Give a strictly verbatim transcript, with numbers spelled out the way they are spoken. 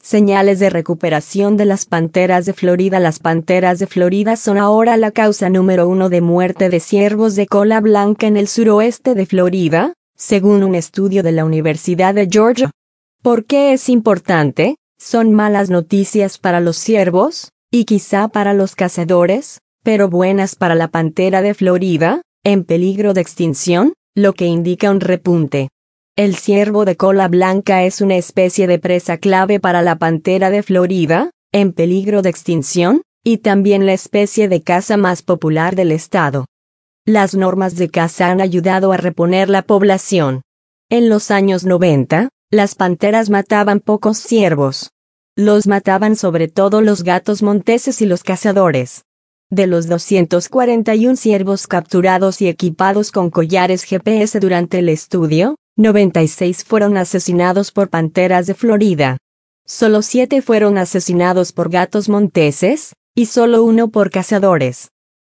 Señales de recuperación de las panteras de Florida. Las panteras de Florida son ahora la causa número uno de muerte de ciervos de cola blanca en el suroeste de Florida, según un estudio de la Universidad de Georgia. ¿Por qué es importante? Son malas noticias para los ciervos, y quizá para los cazadores, pero buenas para la pantera de Florida, en peligro de extinción, lo que indica un repunte. El ciervo de cola blanca es una especie de presa clave para la pantera de Florida, en peligro de extinción, y también la especie de caza más popular del estado. Las normas de caza han ayudado a reponer la población. En los años noventa, las panteras mataban pocos ciervos. Los mataban sobre todo los gatos monteses y los cazadores. De los doscientos cuarenta y uno ciervos capturados y equipados con collares G P S durante el estudio, noventa y seis fueron asesinados por panteras de Florida. Solo siete fueron asesinados por gatos monteses, y solo uno por cazadores.